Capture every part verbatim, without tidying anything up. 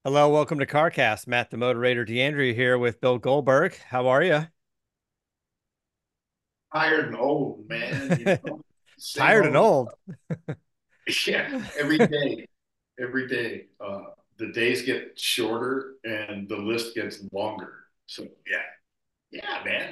Hello, welcome to CarCast. Matt, the moderator, DeAndrea here with Bill Goldberg. How are you? Tired and old, man. You know, same Tired and old. old. Yeah, every day, every day. Uh, the days get shorter and the list gets longer. So yeah, yeah, man.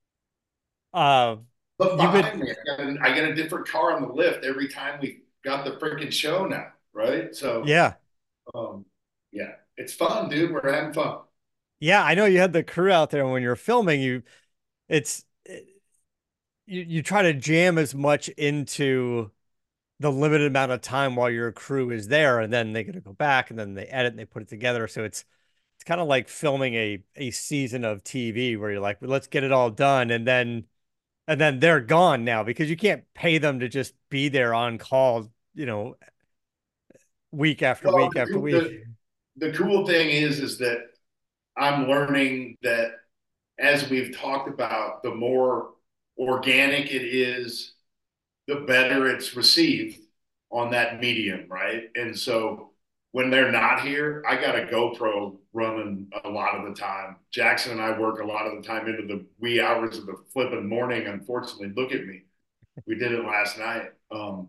Uh, Look you've behind been, me. I got, a, I got a different car on the lift every time we got the freaking show now, right? So yeah, um, yeah, it's fun, dude. We're having fun. yeah. I know you had the crew out there when you're filming. You, it's you. You try to jam as much into the limited amount of time while your crew is there, and then they got to go back, and then they edit and they put it together. So it's it's kind of like filming a a season of T V where you're like, well, let's get it all done, and then and then they're gone now because you can't pay them to just be there on call, you know, week after Well, week the, after cool- week. the the cool thing is, is that I'm learning that as we've talked about, the more organic it is, the better it's received on that medium, right? And so when they're not here, I got a GoPro running a lot of the time. Jackson and I work a lot of the time into the wee hours of the flipping morning. Unfortunately, look at me. We did it last night. Um,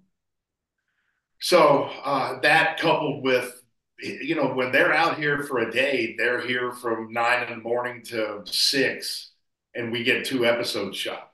so uh, that coupled with, you know, when they're out here for a day, they're here from nine in the morning to six, and we get two episodes shot.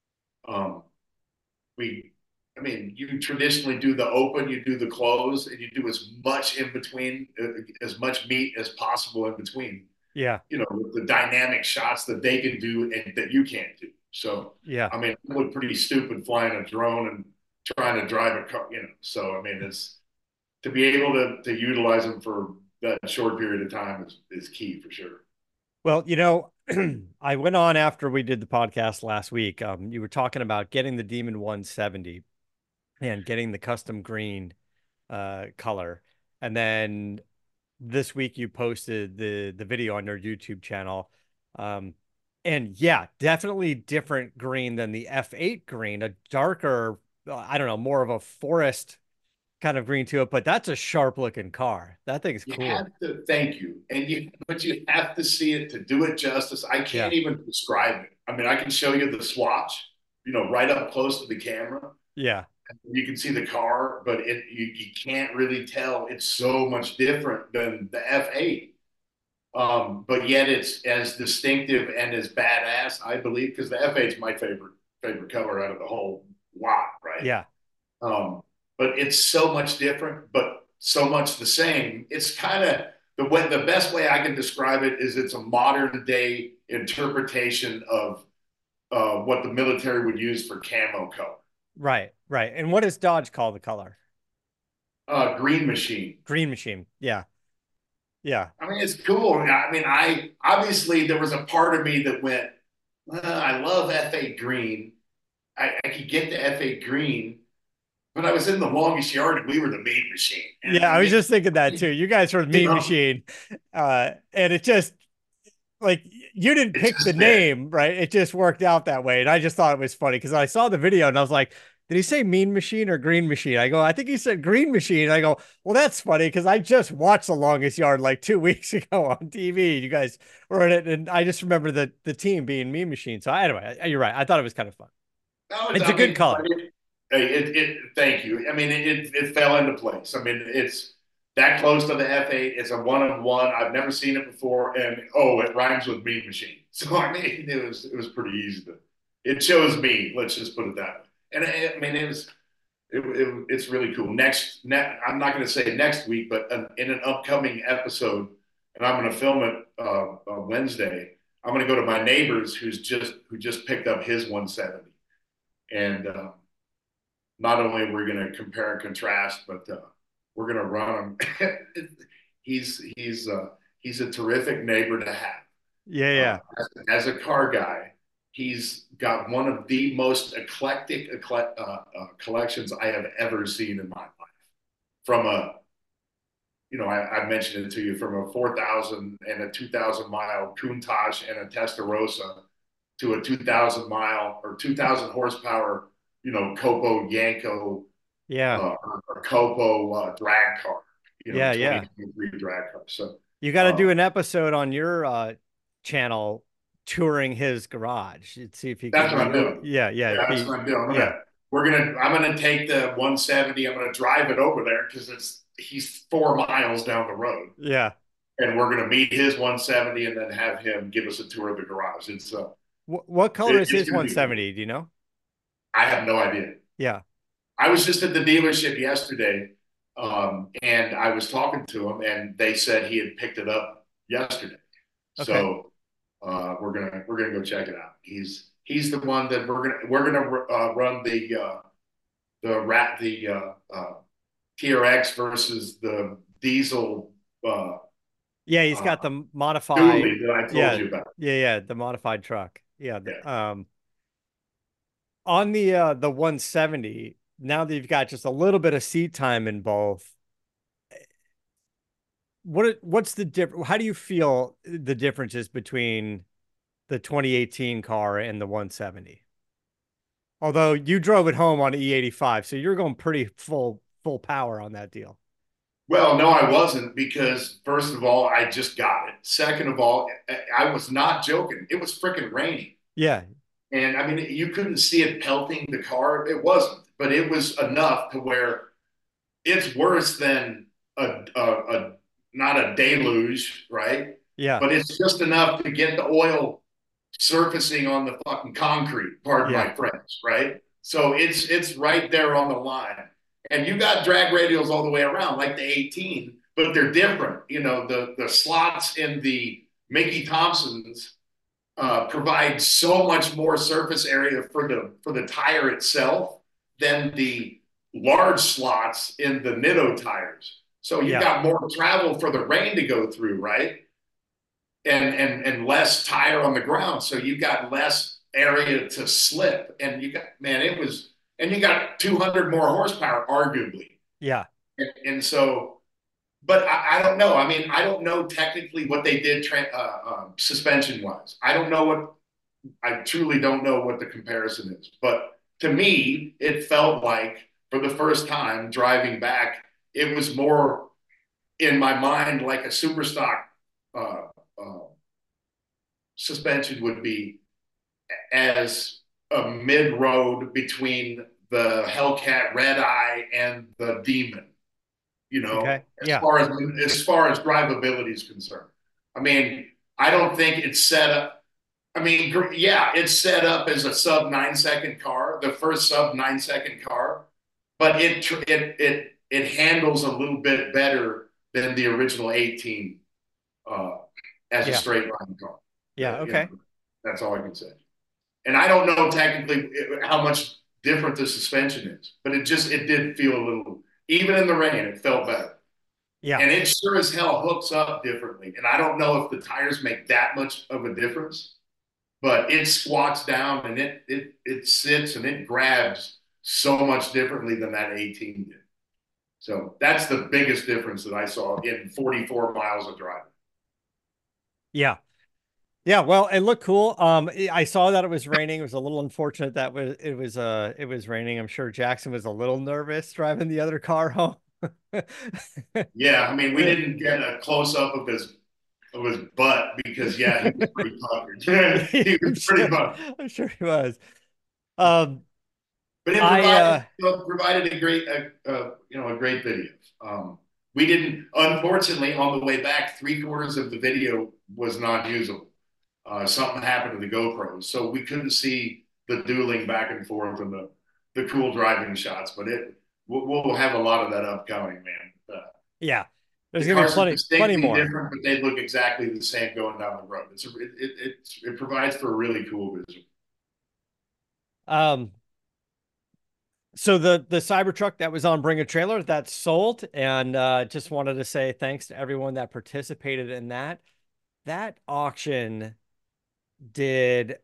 Um, we, I mean, you traditionally do the open, you do the close, and you do as much in between, uh, as much meat as possible in between. Yeah. You know, with the dynamic shots that they can do and that you can't do. So, Yeah. I mean, it look pretty stupid flying a drone and trying to drive a car. You know, so I mean, it's to be able to to utilize them for that short period of time is is key for sure. Well, you know, I went on after we did the podcast last week. Um, you were talking about getting the Demon one seventy and getting the custom green uh color. And then this week you posted the the video on your YouTube channel. Um, and yeah, definitely different green than the F eight green, a darker, uh, I don't know, more of a forest kind of green to it, but that's a sharp looking car. That thing's You cool. have to thank you, and you but you have to see it to do it justice. I Yeah. can't even describe it. I mean, I can show you the swatch, you know, right up close to the camera. Yeah. You can see the car, but it you, you can't really tell. It's so much different than the F eight. Um, but yet it's as distinctive and as badass, I believe, because the F eight is my favorite favorite color out of the whole lot, right? Yeah. Um, but it's so much different, but so much the same. It's kind of the way the best way I can describe it is it's a modern day interpretation of uh, what the military would use for camo color. Right. Right. And what does Dodge call the color? Uh, green machine. Green machine. Yeah. Yeah. I mean, it's cool. I mean, I obviously there was a part of me that went, well, I love F eight green. I, I could get the F eight green, but I was in the longest yard and we were the main machine. And Yeah. I I was mean, just thinking that too. You guys were the you Mean know, Machine. Uh, and it just like you didn't it pick the just fit. name, right? It just worked out that way. And I just thought it was funny because I saw the video and I was like, did he say Mean Machine or Green Machine? I go, I think he said Green Machine. I go, well, that's funny because I just watched The Longest Yard like two weeks ago on T V. You guys were in it, and I just remember the the team being Mean Machine. So anyway, you're right. I thought it was kind of fun. No, it's, It's a I good mean, color. it, it, it, thank you. I mean, it, it, it fell into place. I mean, it's that close to the F eight. It's a one of one. I've never seen it before, and oh, it rhymes with Mean Machine. So I mean, it was it was pretty easy to. It shows me. Let's just put it that way. And I mean, it was it, it, it's really cool. Next, ne- I'm not going to say next week, but an, in an upcoming episode, and I'm going to film it uh, on Wednesday. I'm going to go to my neighbor's who's just who just picked up his one seventy, and uh, not only we're going to compare and contrast, but uh, we're going to run him. he's he's uh, he's a terrific neighbor to have. Yeah, Uh, yeah. as, as a car guy, he's got one of the most eclectic uh, uh, collections I have ever seen in my life. From a, you know, I, I mentioned it to you, from a four thousand and a two thousand mile Countach and a Testarossa to a two thousand mile or two thousand horsepower, you know, Copo Yanko Yeah. uh, or, or Copo uh, drag car, you know, Yeah, yeah. twenty twenty-three drag car. So You got to do Uh, an episode on your uh, channel touring his garage. You'd see if he could that's what I'm re. doing. Yeah, yeah, Yeah, that's he, what I'm doing. I'm yeah, gonna we're gonna I'm gonna take the one seventy. I'm gonna drive it over there because it's he's four miles down the road, yeah. and we're gonna meet his one seventy and then have him give us a tour of the garage. It's uh, Wh- what color it, is it's his gonna be cool. one seventy? Do you know? I have no idea. Yeah. I was just at the dealership yesterday, um, and I was talking to him, and they said he had picked it up yesterday. Okay. So uh, we're gonna we're gonna go check it out. He's he's the one that we're gonna we're gonna uh, run the uh, the rat the uh, uh, T R X versus the diesel uh, Yeah, he's uh, got the modified. dually that I told Yeah, you about. yeah, yeah, the modified truck. Yeah, Yeah. the, um, on the uh the one seventy. Now that you've got just a little bit of seat time in both, what what's the difference? How do you feel the differences between the twenty eighteen car and the one seventy? Although you drove it home on E eighty-five, so you're going pretty full full power on that deal. Well, no, I wasn't because first of all, I just got it. Second of all, I was not joking. It was freaking raining. Yeah, And I mean, you couldn't see it pelting the car. It wasn't, but it was enough to where it's worse than a, a, a not a deluge, right? yeah, But it's just enough to get the oil surfacing on the fucking concrete, pardon yeah, my French, right? So it's it's right there on the line. And you got drag radials all the way around, like the eighteen, but they're different. You know, the the slots in the Mickey Thompsons uh, provide so much more surface area for the for the tire itself than the large slots in the Nitto tires. So you've yeah, got more travel for the rain to go through, right? And and and less tire on the ground, so you got less area to slip. And you got man, it was, and you got two hundred more horsepower, arguably. yeah, And, and so but I, I, don't know. I mean, I don't know technically what they did tra- uh, um, suspension wise. I don't know what I truly don't know what the comparison is. But to me, it felt like for the first time driving back, it was more in my mind like a super stock uh, uh, suspension would be, as a mid road between the Hellcat Red Eye and the Demon, you know, okay, as yeah, far as as far as drivability is concerned. I mean, I don't think it's set up. I mean, yeah, it's set up as a sub nine second car, the first sub nine second car, but it it it it handles a little bit better than the original eighteen uh, as a yeah, straight line car. yeah, Uh, you know, okay, that's all I can say. And I don't know technically how much different the suspension is, but it just it did feel a little, even in the rain, it felt better. yeah, And it sure as hell hooks up differently. And I don't know if the tires make that much of a difference, but it squats down and it it it sits and it grabs so much differently than that eighteen did. So that's the biggest difference that I saw in forty-four miles of driving. yeah. Yeah, well, it looked cool. Um, I saw that it was raining. It was a little unfortunate that was it was uh it was raining. I'm sure Jackson was a little nervous driving the other car home. Yeah, I mean, we didn't get a close up of his of his butt because yeah, he was pretty puckered. Yeah, He I'm was pretty sure, puckered. I'm sure he was. Um, But it I provided uh you know, provided a great a, a, you know a great video. Um, we didn't, unfortunately, on the way back, three quarters of the video was not usable. Uh, something happened to the GoPros, so we couldn't see the dueling back and forth and the the cool driving shots. But it we'll, we'll have a lot of that upcoming, man. Uh, yeah, there's the gonna be cars are plenty plenty distinctly more. different, but they look exactly the same going down the road. It's a, it, it, it it provides for a really cool visual. Um, so the the Cybertruck that was on Bring a Trailer that's sold, and uh, just wanted to say thanks to everyone that participated in that. That auction did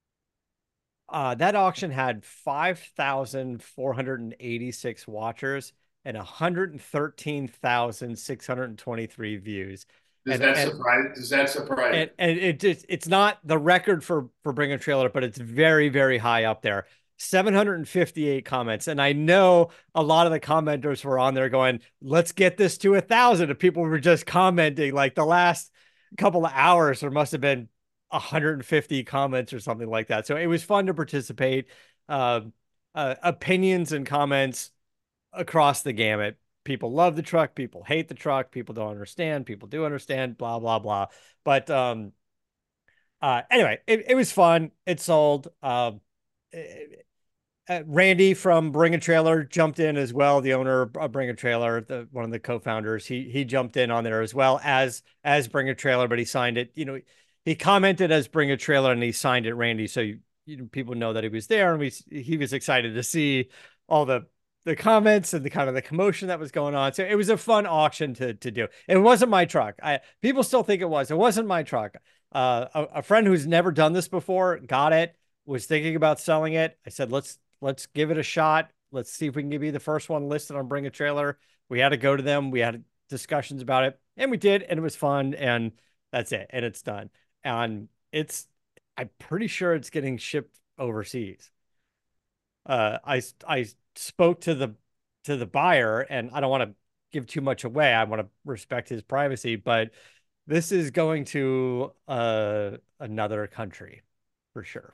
uh that auction had five thousand four hundred eighty-six watchers and one hundred thirteen thousand six hundred twenty-three views. Does And that and surprise? Does that surprise you? and and it just it's not the record for for Bring a Trailer, but it's very, very high up there. seven hundred fifty-eight comments. And I know a lot of the commenters were on there going, let's get this to a thousand. And people were just commenting like the last couple of hours, there must have been one hundred fifty comments or something like that. So it was fun to participate. Uh, uh, opinions and comments across the gamut. People love the truck, people hate the truck, people don't understand, people do understand, blah, blah, blah. But um, uh, anyway, it, it was fun. It sold. Um, uh, Randy from Bring a Trailer jumped in as well. The owner of Bring a Trailer, the one of the co-founders, he he jumped in on there as well as as Bring a Trailer, but he signed it. You know, he commented as Bring a Trailer and he signed it Randy, so you, you know, people know that he was there, and we he was excited to see all the the comments and the kind of the commotion that was going on. So it was a fun auction to to do. It wasn't my truck. I people still think it was. It wasn't my truck. Uh, a, a friend who's never done this before got it, was thinking about selling it. I said, let's let's give it a shot. Let's see if we can be the first one listed on Bring a Trailer. We had to go to them. We had discussions about it, and we did, and it was fun. And that's it. And it's done. And it's, I'm pretty sure it's getting shipped overseas. Uh, I I spoke to the to the buyer, and I don't want to give too much away. I want to respect his privacy, but this is going to uh, another country for sure.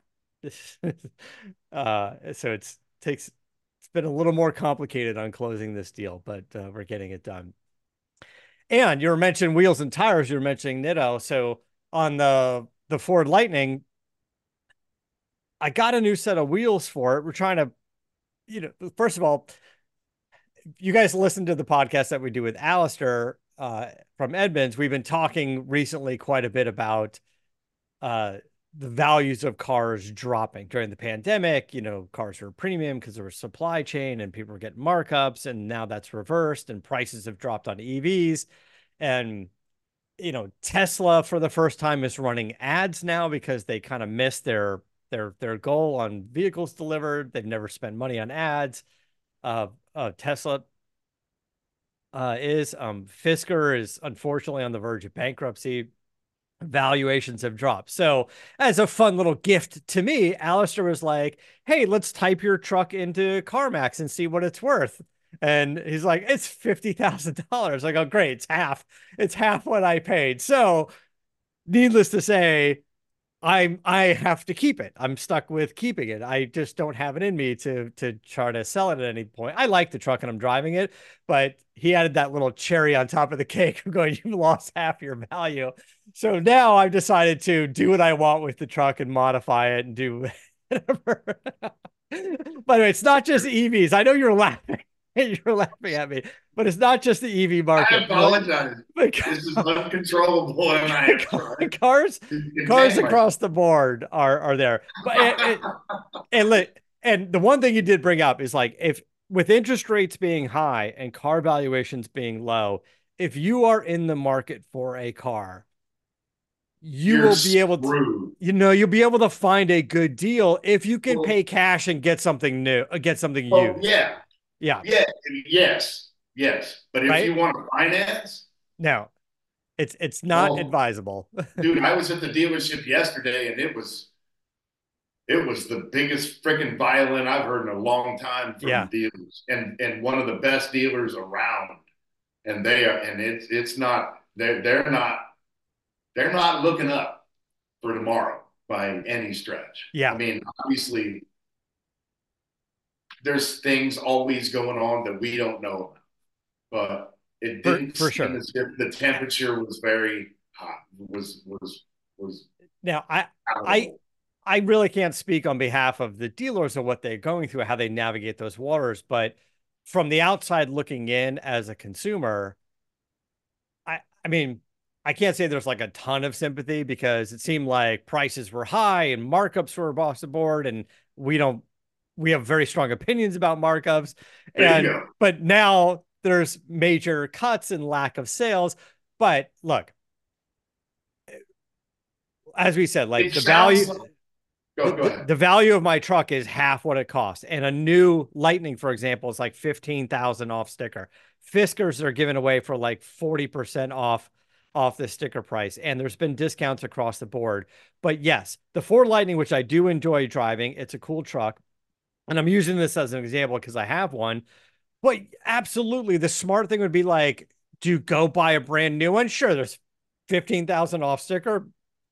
uh, so it's takes it's been a little more complicated on closing this deal, but uh, we're getting it done. And you were mentioning wheels and tires. You were mentioning Nitto. So on the the Ford Lightning, I got a new set of wheels for it. We're trying to, you know, first of all, you guys listen to the podcast that we do with Alistair uh, from Edmunds. We've been talking recently quite a bit about uh, the values of cars dropping during the pandemic. You know, cars were premium because there was supply chain and people were getting markups, and now that's reversed and prices have dropped on E Vs. And, you know, Tesla for the first time is running ads now because they kind of missed their their their goal on vehicles delivered. They've never spent money on ads. Uh, uh Tesla uh, is um, Fisker is unfortunately on the verge of bankruptcy. Valuations have dropped. So as a fun little gift to me, Alistair was like, hey, let's type your truck into CarMax and see what it's worth. And he's like, it's fifty thousand dollars. I go, great. It's half. It's half what I paid. So needless to say, I'm I have to keep it. I'm stuck with keeping it. I just don't have it in me to to try to sell it at any point. I like the truck and I'm driving it, but he added that little cherry on top of the cake of going, you've lost half your value. So now I've decided to do what I want with the truck and modify it and do whatever. By the way, it's not just E Vs. I know you're laughing. You're laughing at me, but it's not just the E V market. I apologize. Like, this is uncontrollable, and I am cars, cars across the board are are there. But and, and, and and the one thing you did bring up is like, if with interest rates being high and car valuations being low, if you are in the market for a car, you You're will be able screwed. to, you know, you'll be able to find a good deal if you can well, pay cash and get something new, get something oh, used. Yeah. Yeah. Yeah. Yes. Yes. But if right? you want to finance, no, it's it's not well, advisable. Dude, I was at the dealership yesterday, and it was it was the biggest freaking violin I've heard in a long time from yeah. dealers, and and one of the best dealers around. And they are, and it's it's not they're they're not they're not looking up for tomorrow by any stretch. Yeah. I mean, obviously, there's things always going on that we don't know about, but it didn't for, for seem sure. as if the temperature was very hot. Was was was now I I I really can't speak on behalf of the dealers or what they're going through, how they navigate those waters, but from the outside looking in as a consumer, I I mean, I can't say there's like a ton of sympathy because it seemed like prices were high and markups were across the board, and we don't we have very strong opinions about markups. And but now there's major cuts and lack of sales. But look, as we said, like it the value like... Go, go the, the value of my truck is half what it costs. And a new Lightning, for example, is like fifteen thousand off sticker. Fiskers are given away for like forty percent off off the sticker price. And there's been discounts across the board. But yes, the Ford Lightning, which I do enjoy driving, it's a cool truck. And I'm using this as an example because I have one. But absolutely, the smart thing would be like, do you go buy a brand new one? Sure, there's fifteen thousand off sticker.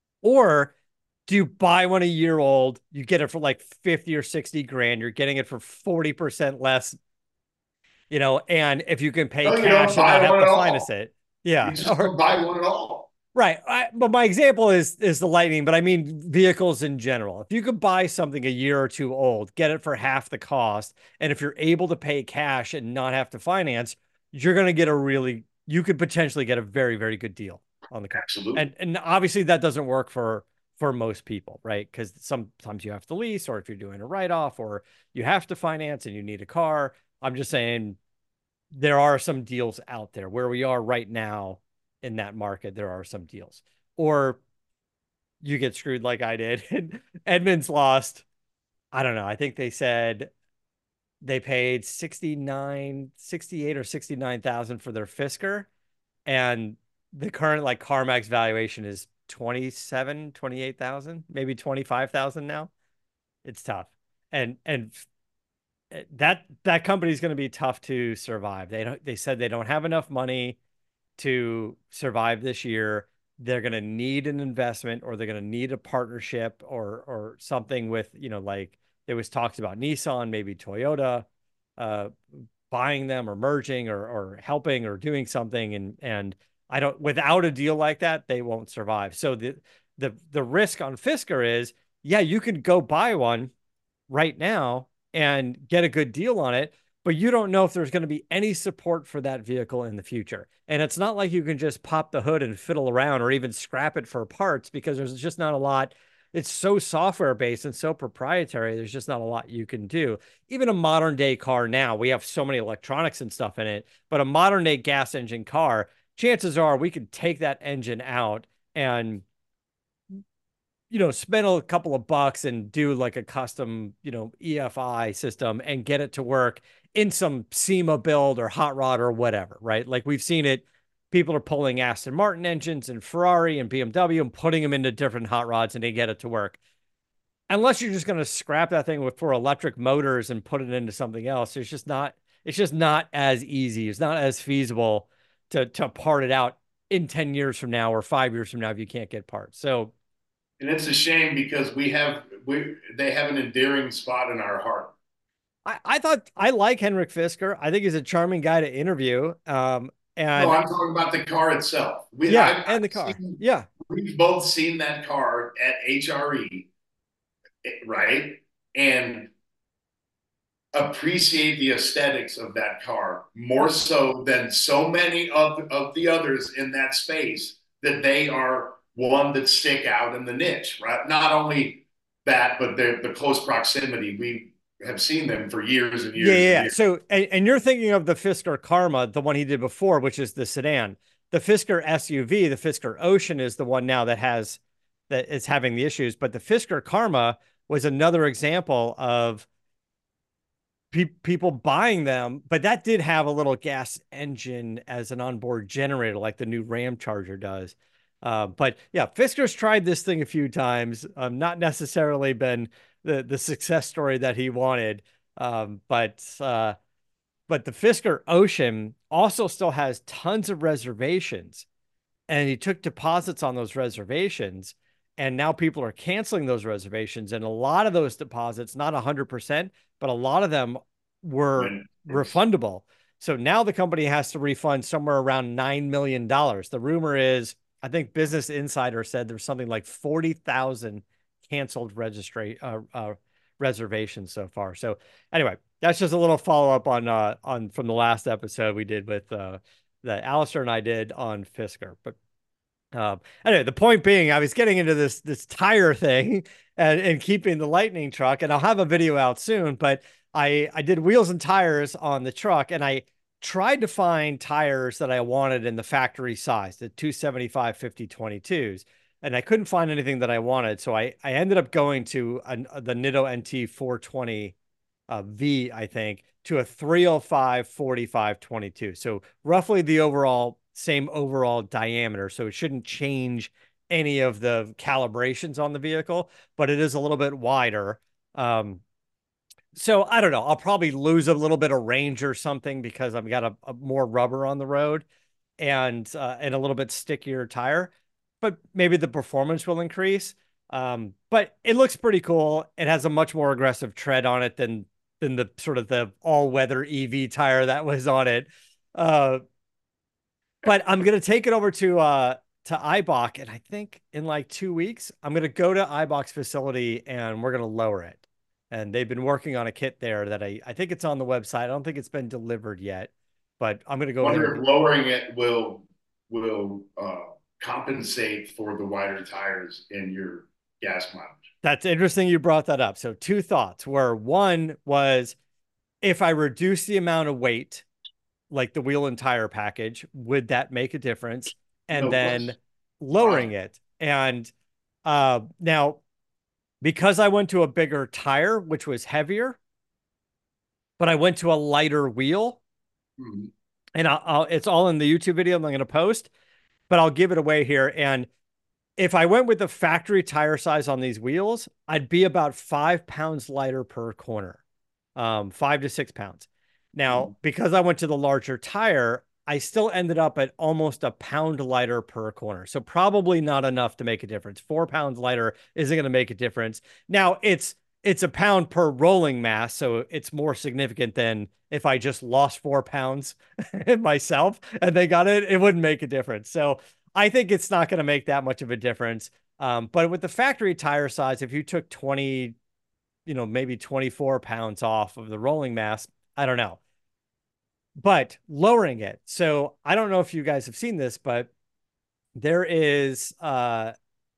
Or do you buy one a year old? You get it for like fifty or sixty grand. You're getting it for forty percent less, you know, and if you can pay No, you don't cash and not buy have one to at finance all. it. You Yeah. just Or don't buy one at all. right. I, but my example is is the Lightning, but I mean vehicles in general. If you could buy something a year or two old, get it for half the cost, and if you're able to pay cash and not have to finance, you're going to get a really you could potentially get a very, very good deal on the car. Absolutely. And and obviously that doesn't work for for most people, right? Because sometimes you have to lease, or if you're doing a write-off, or you have to finance and you need a car. I'm just saying there are some deals out there where we are right now in that market. There are some deals, or you get screwed like I did. And Edmunds lost. I don't know. I think they said they paid sixty-nine, sixty-eight or sixty-nine thousand for their Fisker. And the current like CarMax valuation is twenty-seven, twenty-eight thousand, maybe twenty-five thousand now. It's tough. And, and that, that company is going to be tough to survive. They don't, they said they don't have enough money to survive this year. They're going to need an investment, or they're going to need a partnership, or or something with, you know, like there was talks about Nissan, maybe Toyota, uh, buying them or merging, or or helping or doing something. And and I don't, without a deal like that, they won't survive. So the the the risk on Fisker is, yeah, you can go buy one right now and get a good deal on it, but you don't know if there's going to be any support for that vehicle in the future. And it's not like you can just pop the hood and fiddle around or even scrap it for parts, because there's just not a lot. It's so software based and so proprietary. There's just not a lot you can do. Even a modern day car now, we have so many electronics and stuff in it, but a modern day gas engine car, chances are we could take that engine out and, you know, spend a couple of bucks and do like a custom, you know, E F I system and get it to work in some SEMA build or hot rod or whatever, right? Like we've seen it. People are pulling Aston Martin engines and Ferrari and B M W and putting them into different hot rods, and they get it to work. Unless you're just going to scrap that thing with for electric motors and put it into something else, it's just not, it's just not as easy. It's not as feasible to, to part it out in ten years from now or five years from now if you can't get parts. So, And it's a shame because we have we they have an endearing spot in our heart. I, I thought I like Henrik Fisker. I think he's a charming guy to interview. Um, No, and I'm talking about the car itself. We yeah, I've, and the I've car. seen Yeah. we've both seen that car at H R E, right? And appreciate the aesthetics of that car more Yep. so than so many of, of the others in that space, that they are one that stick out in the niche, right? Not only that, but the, the close proximity. We have seen them for years and Yeah, years and yeah. years. So, and, and you're thinking of the Fisker Karma, the one he did before, which is the sedan. The Fisker S U V, the Fisker Ocean, is the one now that has that is having the issues. But the Fisker Karma was another example of pe people buying them, but that did have a little gas engine as an onboard generator, like the new Ram Charger does. Uh, but yeah, Fisker's tried this thing a few times. Um, not necessarily been the the success story that he wanted. Um, but uh, but the Fisker Ocean also still has tons of reservations, and he took deposits on those reservations, and now people are canceling those reservations, and a lot of those deposits, not one hundred percent, but a lot of them were When it's refundable. So now the company has to refund somewhere around nine million dollars. The rumor is, I think Business Insider said there's something like forty thousand canceled registry uh, uh, reservations so far. So anyway, that's just a little follow up on uh on from the last episode we did with uh that Alistair and I did on Fisker. But um, anyway, the point being, I was getting into this this tire thing and, and keeping the Lightning truck, and I'll have a video out soon. But I I did wheels and tires on the truck, and I tried to find tires that I wanted in the factory size, the two seventy-five fifty twenty-twos, and I couldn't find anything that I wanted. So I I ended up going to an, the Nitto N T four twenty uh, V, I think, to a three oh five forty-five twenty-two. So roughly the overall same overall diameter. So it shouldn't change any of the calibrations on the vehicle, but it is a little bit wider. Um, So I don't know. I'll probably lose a little bit of range or something because I've got a, a more rubber on the road and uh, and a little bit stickier tire, but maybe the performance will increase. Um, but it looks pretty cool. It has a much more aggressive tread on it than than the sort of the all-weather E V tire that was on it. Uh, but I'm gonna take it over to uh to Eibach, and I think in like two weeks, I'm gonna go to Eibach's facility and we're gonna lower it. And they've been working on a kit there that I I think it's on the website. I don't think it's been delivered yet, but I'm gonna go there Wonder and if lowering it will will uh, compensate for the wider tires in your gas mileage. that's interesting you brought that up. So two thoughts were one was if I reduce the amount of weight, like the wheel and tire package, would that make a difference? And No then question. lowering Why? it. And uh now because I went to a bigger tire, which was heavier, but I went to a lighter wheel, Hmm. and I'll, I'll it's all in the YouTube video I'm going to post, but I'll give it away here. And if I went with the factory tire size on these wheels, I'd be about five pounds lighter per corner, um, five to six pounds. Now, Hmm. because I went to the larger tire, I still ended up at almost a pound lighter per corner. So probably not enough to make a difference. Four pounds lighter isn't going to make a difference. Now it's it's a pound per rolling mass, so it's more significant than if I just lost four pounds myself and they got it. It wouldn't make a difference. So I think it's not going to make that much of a difference. Um, but with the factory tire size, if you took twenty, you know, maybe twenty-four pounds off of the rolling mass, I don't know. But lowering it. So I don't know if you guys have seen this, but there is uh,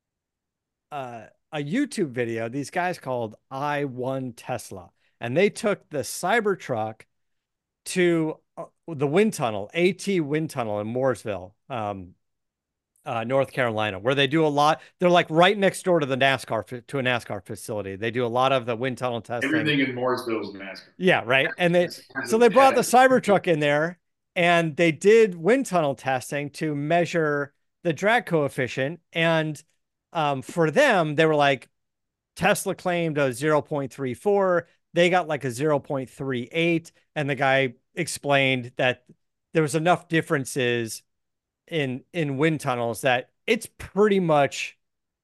uh, a YouTube video, these guys called I One Tesla, and they took the Cybertruck to uh, the wind tunnel, AT wind tunnel in Mooresville. Um, uh, North Carolina, where they do a lot. They're like right next door to the NASCAR to a NASCAR facility. They do a lot of the wind tunnel testing. Everything in Mooresville is NASCAR. Yeah, right. And they That's kind so of they brought the bad. Cybertruck in there and they did wind tunnel testing to measure the drag coefficient. And um, for them, they were like Tesla claimed a zero point three four. They got like a zero point three eight. And the guy explained that there was enough differences in in wind tunnels that it's pretty much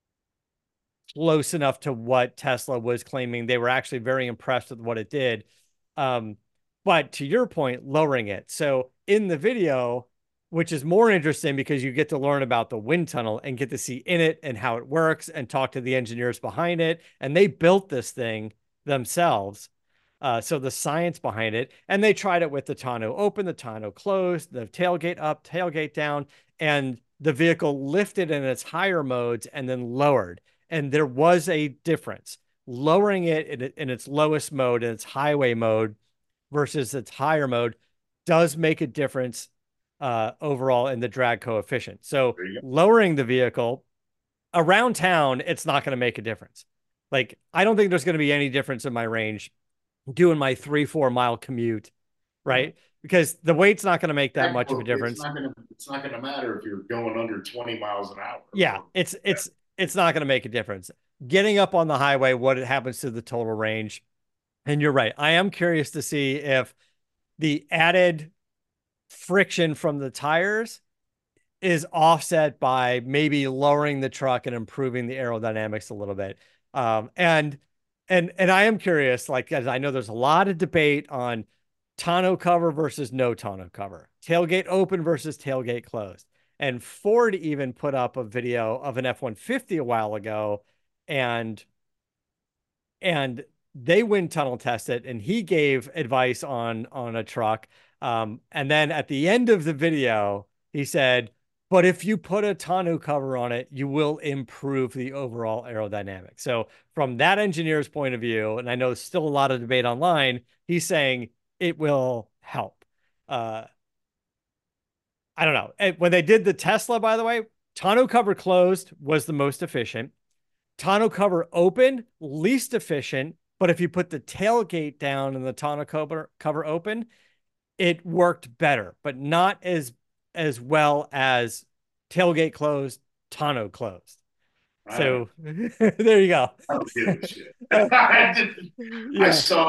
close enough to what Tesla was claiming. They were actually very impressed with what it did. Um, but to your point, lowering it. So in the video, which is more interesting because you get to learn about the wind tunnel and get to see in it and how it works and talk to the engineers behind it. And they built this thing themselves. Uh, so the science behind it, and they tried it with the tonneau open, the tonneau closed, the tailgate up, tailgate down, and the vehicle lifted in its higher modes and then lowered. And there was a difference. Lowering it in, in its lowest mode, in its highway mode versus its higher mode, does make a difference uh, overall in the drag coefficient. So There you lowering the vehicle around town, it's not going to make a difference. Like, I don't think there's going to be any difference in my range doing my three, four mile commute, go. right? Because the weight's not going to make that much of a It's difference. not gonna it's not gonna matter if you're going under twenty miles an hour. Yeah, Or, it's it's it's not going to make a difference. Getting up on the highway, what it happens to the total range. And you're right. I am curious to see if the added friction from the tires is offset by maybe lowering the truck and improving the aerodynamics a little bit. Um, and and and I am curious, like as I know there's a lot of debate on tonneau cover versus no tonneau cover, tailgate open versus tailgate closed. And Ford even put up a video of an F one fifty a while ago, and and they wind tunnel tested, and he gave advice on on a truck. Um, and then at the end of the video, he said, "But if you put a tonneau cover on it, you will improve the overall aerodynamics." So from that engineer's point of view, and I know there's still a lot of debate online, he's saying it will help. Uh, I don't know. When they did the Tesla, by the way, tonneau cover closed was the most efficient. Tonneau cover open, least efficient. But if you put the tailgate down and the tonneau cover cover open, it worked better, but not as as well as tailgate closed, tonneau closed. I don't So there you go. I don't give a shit. Uh, I, did, I yeah. saw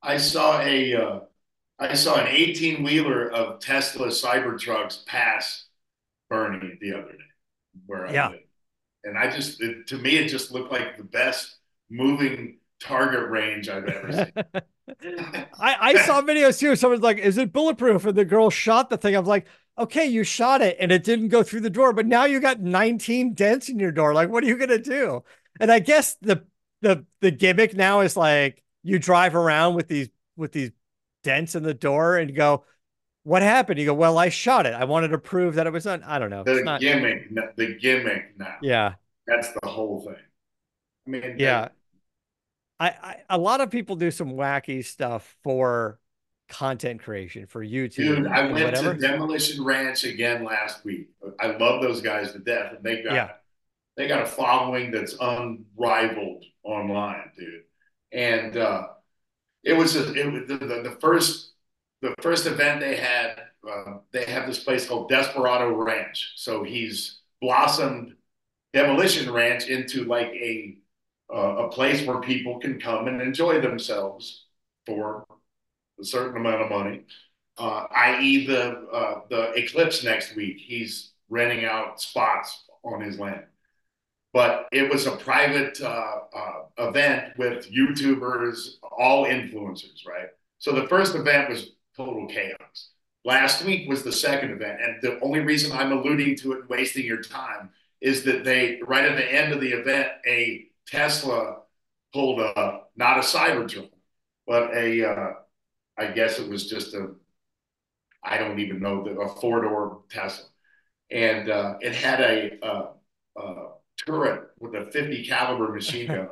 I saw a uh, I saw an eighteen wheeler of Tesla Cybertrucks pass Bernie the other day where I Yeah. live, and I just it, to me it just looked like the best moving target range I've ever seen. I I saw videos too. Someone's like, "Is it bulletproof?" And the girl shot the thing. I was like, "Okay, you shot it, and it didn't go through the door, but now you got nineteen dents in your door. Like, what are you gonna do?" And I guess the the the gimmick now is like you drive around with these with these dents in the door and you go, "What happened?" You go, "Well, I shot it. I wanted to prove that it was done." I don't know. It's The not. gimmick, the gimmick now. Yeah, That's the whole thing. I mean, yeah. that, I, I a lot of people do some wacky stuff for content creation for YouTube dude, and, I and went to whatever. Demolition Ranch again last week. I love those guys to death, and they got Yeah. they got a following that's unrivaled online, dude. And uh, it was a, it was the, the, the first the first event they had. Uh, they have this place called Desperado Ranch. So he's blossomed Demolition Ranch into like a uh, a place where people can come and enjoy themselves for a certain amount of money. Uh, that is, the uh, the eclipse next week. He's renting out spots on his land, but it was a private uh, uh, event with YouTubers, all influencers, right? So the first event was total chaos. Last week was the second event, and the only reason I'm alluding to it and wasting your time is that they right at the end of the event, a Tesla pulled up, not a Cybertruck, but a uh, I guess it was just a I don't even know the, a four door Tesla, and uh, it had a, a, a turret with a fifty caliber machine gun.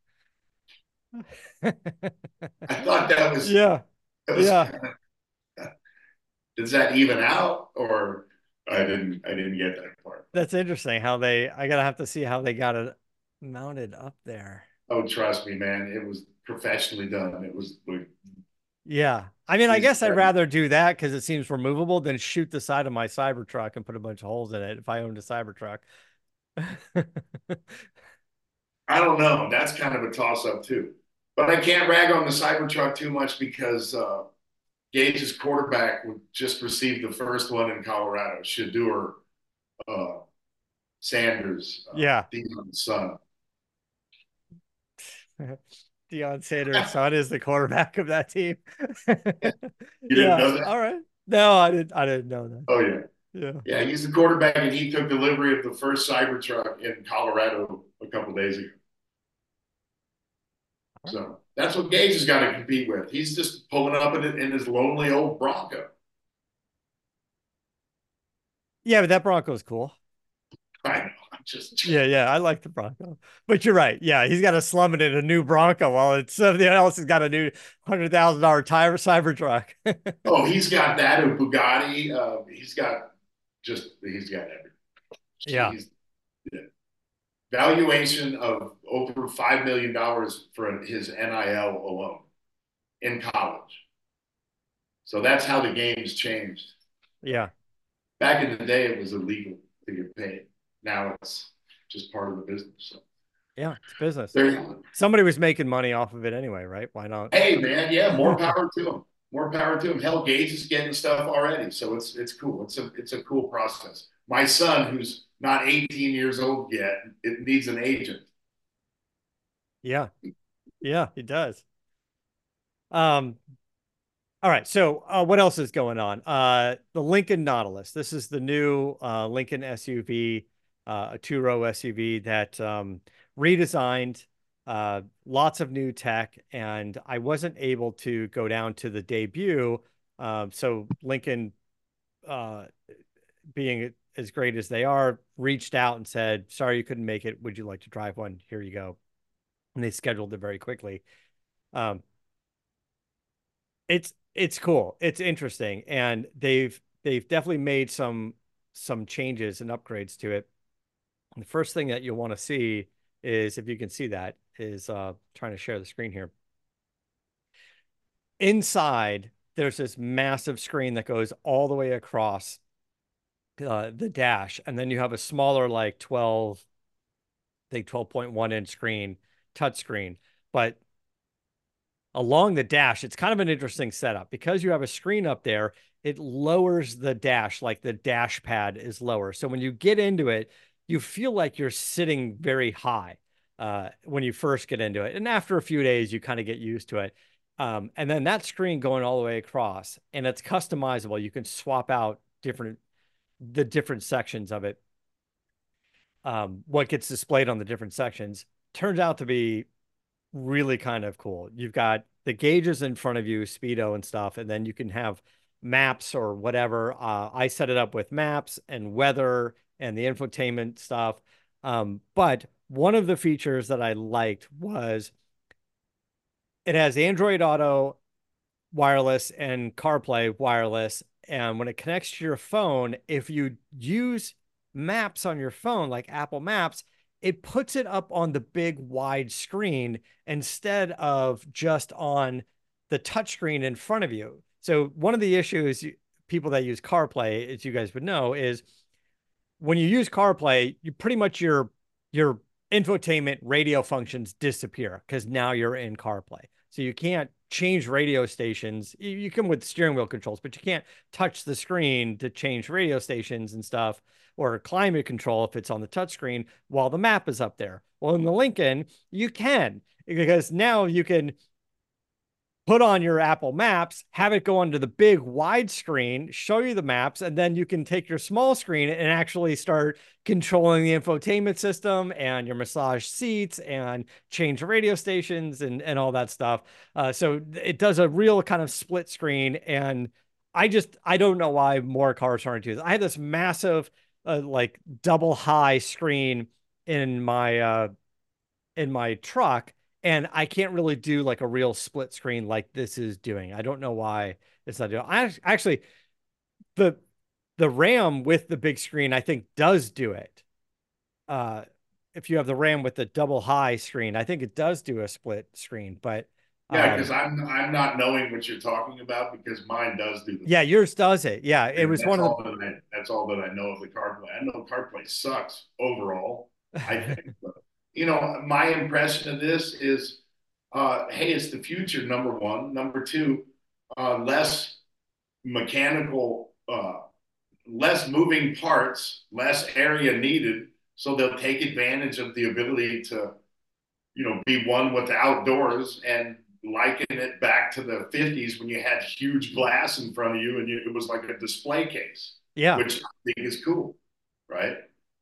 I thought that was Yeah. that was Yeah. kind of does that even out or I didn't I didn't get that part. That's interesting how they, I gotta have to see how they got it mounted up there. Oh, trust me, man, it was professionally done. It was Yeah. I mean, I he's guess I'd rather do that because it seems removable than shoot the side of my Cybertruck and put a bunch of holes in it if I owned a Cybertruck. I don't know. That's kind of a toss up too. But I can't rag on the Cybertruck too much because uh, Gage's quarterback just received the first one in Colorado, Shadur uh, Sanders, uh, Yeah. Deion's son. Deion Sanders' son is the quarterback of that team. You didn't Yeah. know that? All right. No, I didn't. I didn't know that. Oh yeah, Yeah. yeah. He's the quarterback, and he took delivery of the first Cybertruck in Colorado a couple days ago. So that's what Gage has got to compete with. He's just pulling up in, in his lonely old Bronco. Yeah, but that Bronco's cool. I know. I'm just. Yeah, yeah, I like the Bronco. But you're right. Yeah, he's got to slum it in a new Bronco while it's somebody else has got a new hundred thousand dollar tire Cybertruck. Oh, he's got that a Bugatti. Uh, he's got just he's got everything. Yeah. He's yeah. Valuation of over five million dollars for his N I L alone in college. So that's how the game's changed. Yeah. Back in the day, it was illegal to get paid. Now it's just part of the business. So Yeah, it's business. there, Somebody was making money off of it anyway, right? Why not? hey man, yeah, more power to him. More power to him. Hell, Gage is getting stuff already, so it's it's cool. It's a it's a cool process. My son, who's not eighteen years old yet, it needs an agent. Yeah. Yeah, it does. Um, all right. So, uh, what else is going on? Uh, the Lincoln Nautilus. This is the new uh, Lincoln S U V, uh, a two-row S U V that um, redesigned, uh, lots of new tech, and I wasn't able to go down to the debut. Um, so Lincoln, uh, being as great as they are, reached out and said, "Sorry you couldn't make it. Would you like to drive one? Here you go." And they scheduled it very quickly. Um, it's it's cool. It's interesting, and they've they've definitely made some some changes and upgrades to it. And the first thing that you'll want to see is if you can see that is uh trying to share the screen here. Inside, there's this massive screen that goes all the way across uh, the dash, and then you have a smaller like twelve, I think twelve point one inch screen, touch screen. But along the dash, it's kind of an interesting setup because you have a screen up there. It lowers the dash, like the dash pad is lower. So when you get into it, you feel like you're sitting very high uh, when you first get into it. And after a few days, you kind of get used to it. Um, and then that screen going all the way across, and it's customizable. You can swap out different the different sections of it. Um, what gets displayed on the different sections turns out to be really kind of cool. You've got the gauges in front of you, speedo and stuff, and then you can have maps or whatever. Uh, I set it up with maps and weather and the infotainment stuff. Um, but one of the features that I liked was it has Android Auto wireless and CarPlay wireless. And when it connects to your phone, if you use maps on your phone, like Apple Maps, it puts it up on the big wide screen instead of just on the touchscreen in front of you. So one of the issues people that use CarPlay, as you guys would know, is when you use CarPlay, you pretty much your your infotainment radio functions disappear because now you're in CarPlay. So you can't change radio stations. You, you can with steering wheel controls, but you can't touch the screen to change radio stations and stuff or climate control if it's on the touchscreen while the map is up there. Well, in the Lincoln, you can because now you can put on your Apple Maps, have it go onto the big wide screen, show you the maps, and then you can take your small screen and actually start controlling the infotainment system and your massage seats and change radio stations and, and all that stuff. Uh, so it does a real kind of split screen. And I just, I don't know why more cars aren't doing this. I had this massive, uh, like double high screen in my, uh, in my truck, and I can't really do like a real split screen like this is doing. I don't know why it's not doing. I actually the the RAM with the big screen I think does do it. Uh, if you have the RAM with the double high screen, I think it does do a split screen. But Yeah, because um, I'm I'm not knowing what you're talking about because mine does do the yeah, split. yours does it. Yeah, it And was that's one of all that I that's all that I know of the CarPlay. I know CarPlay sucks overall, I the. think. But you know, my impression of this is uh, hey, it's the future, number one. Number two, uh, less mechanical, uh, less moving parts, less area needed. So they'll take advantage of the ability to, you know, be one with the outdoors and liken it back to the fifties when you had huge glass in front of you and you, it was like a display case, Yeah, which I think is cool, right?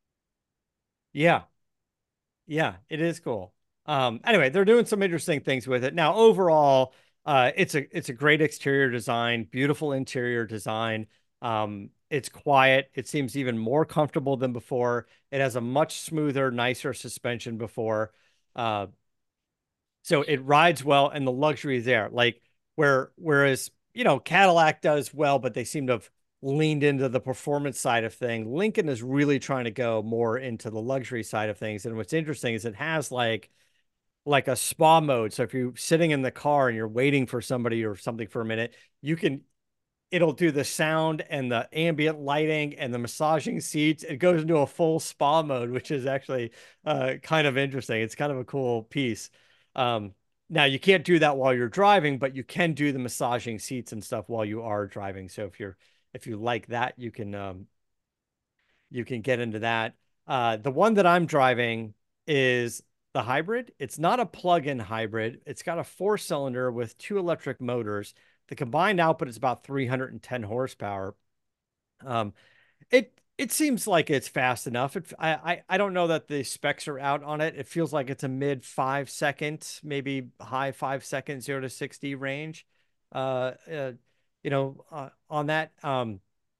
yeah. Yeah, it is cool. Um, anyway, they're doing some interesting things with it. Now, overall, uh, it's a it's a great exterior design, beautiful interior design. Um, it's quiet. It seems even more comfortable than before. It has a much smoother, nicer suspension before. Uh, so it rides well and the luxury is there. Like where whereas, you know, Cadillac does well, but they seem to have leaned into the performance side of thing. Lincoln is really trying to go more into the luxury side of things. And what's interesting is it has like like a spa mode. So if you're sitting in the car and you're waiting for somebody or something for a minute, you can it'll do the sound and the ambient lighting and the massaging seats. It goes into a full spa mode, which is actually uh, kind of interesting. It's kind of a cool piece. Um, now you can't do that while you're driving, but you can do the massaging seats and stuff while you are driving. So if you're if you like that, you can um, you can get into that. Uh, the one that I'm driving is the hybrid. It's not a plug-in hybrid. It's got a four cylinder with two electric motors. The combined output is about three hundred ten horsepower. Um, it it seems like it's fast enough. It, I, I I don't know that the specs are out on it. It feels like it's a mid five second, maybe high five second zero to sixty range. Uh, uh you know, uh, on that. Um,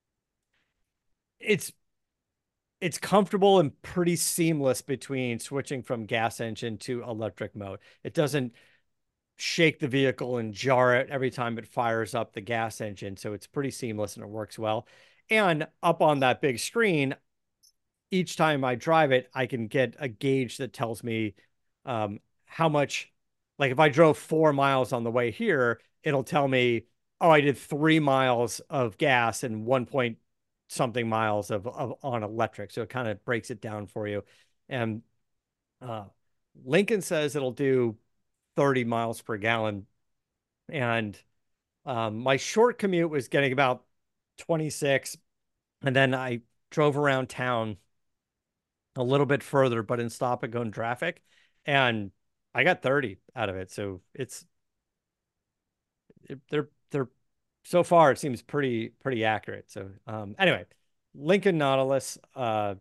it's it's comfortable and pretty seamless between switching from gas engine to electric mode. It doesn't shake the vehicle and jar it every time it fires up the gas engine. So it's pretty seamless and it works well. And up on that big screen, each time I drive it, I can get a gauge that tells me um, how much, like if I drove four miles on the way here, it'll tell me, oh, I did three miles of gas and one point something miles of, of on electric. So it kind of breaks it down for you. And uh, Lincoln says it'll do thirty miles per gallon And um, my short commute was getting about twenty-six. And then I drove around town a little bit further, but in stop and go in traffic. And I got thirty out of it. So it's, they're, they're, so far it seems pretty, pretty accurate. So, um, anyway, Lincoln Nautilus, uh,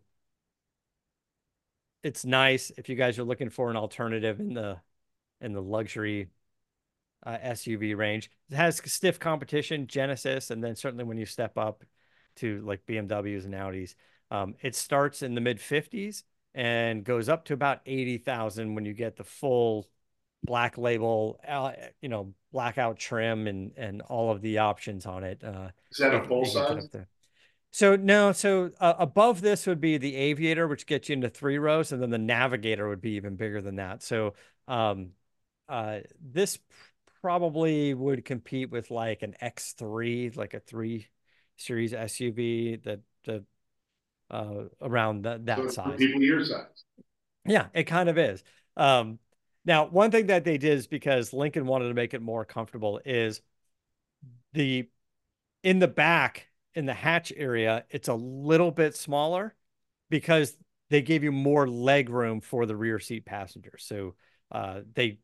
it's nice if you guys are looking for an alternative in the, in the luxury uh, S U V range. It has stiff competition, Genesis, and then certainly when you step up to like B M Ws and Audis, um, it starts in the mid fifties and goes up to about eighty thousand when you get the full black label, uh, you know, blackout trim and and all of the options on it. Uh, Is that a it, full it can get size? up there. So no, so uh, above this would be the Aviator, which gets you into three rows, and then the Navigator would be even bigger than that. So um, uh, this probably would compete with like an X three, like a three series S U V that that uh, around that So that it's for size. people your size. Yeah, it kind of is. Um, now, one thing that they did is because Lincoln wanted to make it more comfortable is the in the back in the hatch area, it's a little bit smaller because they gave you more leg room for the rear seat passengers. So uh, they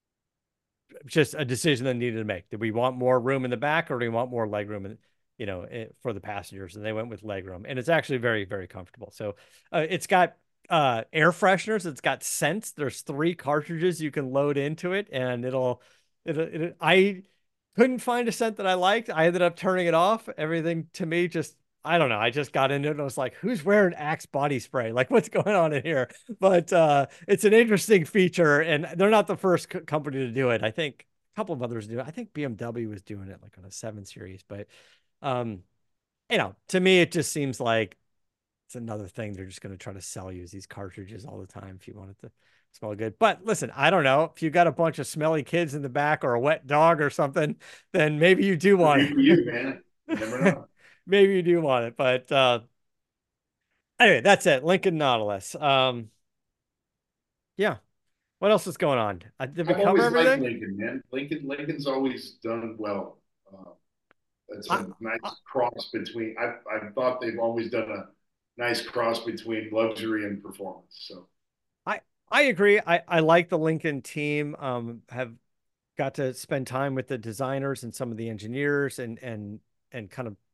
just a decision that needed to make. Did we want more room in the back or do we want more leg room in, you know, it, for the passengers? And they went with leg room, and it's actually very, very comfortable. So uh, it's got uh, air fresheners. It's got scents. There's three cartridges you can load into it, and it'll, it'll, it I couldn't find a scent that I liked. I ended up turning it off. Everything to me just, I don't know. I just got into it and I was like, who's wearing Axe body spray? Like, what's going on in here? But uh, it's an interesting feature, and they're not the first co- company to do it. I think a couple of others do it. I think B M W was doing it like on a seven series, but um, you know, to me, it just seems like it's another thing they're just going to try to sell you as these cartridges all the time if you want it to smell good. But listen, I don't know if you got a bunch of smelly kids in the back or a wet dog or something, then maybe you do Could want be for you, man. You never it. know. Maybe you do want it, but uh, anyway, that's it. Lincoln Nautilus. Um, yeah. What else is going on? Uh, did we I've cover always liked everything? Lincoln, man. Lincoln, Lincoln's always done well. Uh, it's I, a I nice cross between. I I thought they've always done a nice cross between luxury and performance. So I I agree. I I like the Lincoln team. Um, have got to spend time with the designers and some of the engineers and and and kind of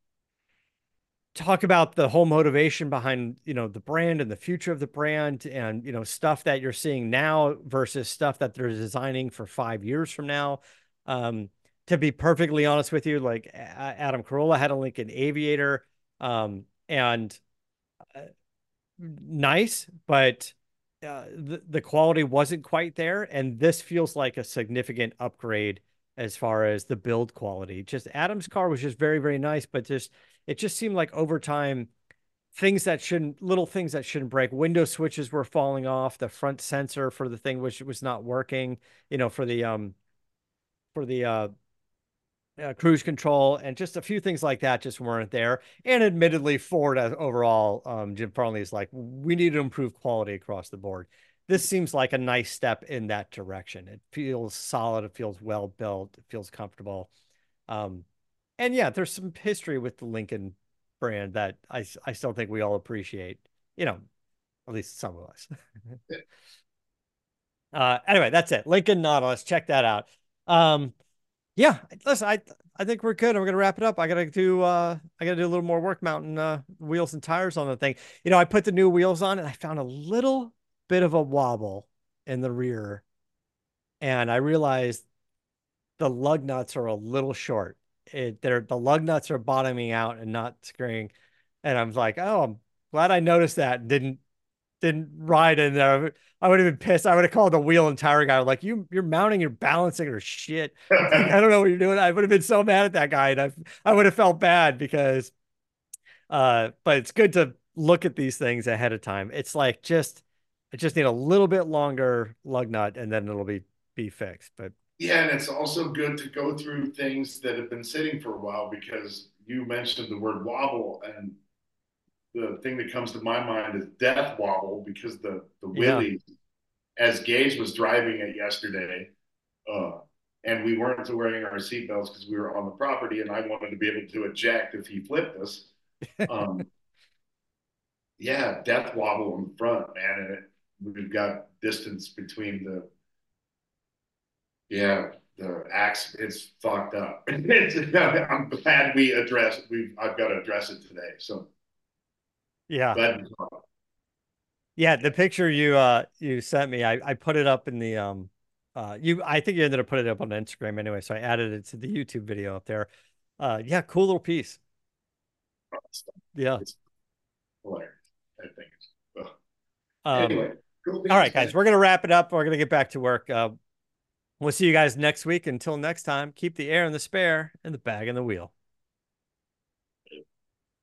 talk about the whole motivation behind, you know, the brand and the future of the brand and, you know, stuff that you're seeing now versus stuff that they're designing for five years from now. Um, to be perfectly honest with you, like Adam Carolla had a Lincoln Aviator, um, and uh, nice, but uh, the, the quality wasn't quite there. And this feels like a significant upgrade as far as the build quality. Just Adam's car was just very, very nice, but just it just seemed like over time, things that shouldn't, little things that shouldn't break. Window switches were falling off. The front sensor for the thing which was not working, you know, for the um for the uh uh, cruise control and just a few things like that just weren't there. And admittedly, Ford as overall, um, Jim Farley is like, we need to improve quality across the board. This seems like a nice step in that direction. It feels solid. It feels well built. It feels comfortable. Um, and yeah, there's some history with the Lincoln brand that I, I still think we all appreciate, you know, at least some of us. uh, anyway, that's it. Lincoln Nautilus. Check that out. Um, yeah, listen, I I think we're good. I'm gonna wrap it up. I gotta do uh I gotta do a little more work mounting uh wheels and tires on the thing. You know, I put the new wheels on and I found a little bit of a wobble in the rear, and I realized the lug nuts are a little short. It they're the lug nuts are bottoming out and not screwing. And I was like, oh, I'm glad I noticed that and didn't didn't ride in there. I would have been pissed. I would have called the wheel and tire guy. Like, you, you're mounting, you're balancing, or shit. Like, I don't know what you're doing. I would have been so mad at that guy, and I, I would have felt bad because, uh, but it's good to look at these things ahead of time. It's like just, I just need a little bit longer lug nut, and then it'll be be fixed. But yeah, and it's also good to go through things that have been sitting for a while because you mentioned the word wobble, and the thing that comes to my mind is death wobble because the the yeah, wheelies, as Gage was driving it yesterday, uh, and we weren't wearing our seatbelts because we were on the property, and I wanted to be able to eject if he flipped us. Um, yeah, death wobble in the front, man, and it, we've got distance between the yeah the axe. It's fucked up. It's, I'm glad we addressed. We I've got to address it today. So Yeah. glad. Yeah, the picture you uh you sent me, I, I put it up in the um uh you I think you ended up putting it up on Instagram anyway, so I added it to the YouTube video up there. Uh yeah, cool little piece. Yeah. It's hilarious. I think. Well, Um anyway, cool all beans, right, man. guys, we're gonna wrap it up. We're gonna get back to work. Uh we'll see you guys next week. Until next time, keep the air in the spare and the bag in the wheel.